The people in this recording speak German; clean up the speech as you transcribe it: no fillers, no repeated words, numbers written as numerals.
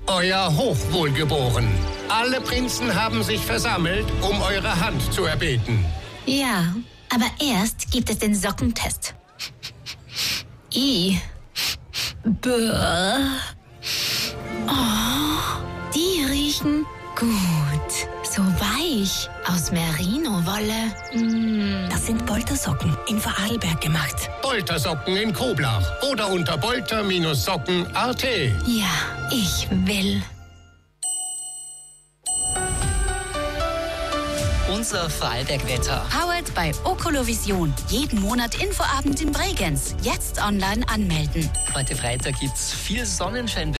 Euer Hochwohlgeboren. Alle Prinzen haben sich versammelt, um eure Hand zu erbeten. Ja, aber erst gibt es den Sockentest. Bäh. Oh, die riechen gut. So weich. Aus Merino-Wolle. Das sind Boltersocken in Vorarlberg gemacht. Boltersocken in Koblach oder unter bolter-socken.at. Ja, ich will. Unser Vorarlberg-Wetter. Powered by Okolovision. Jeden Monat Infoabend in Bregenz. Jetzt online anmelden. Heute Freitag gibt's viel Sonnenschein.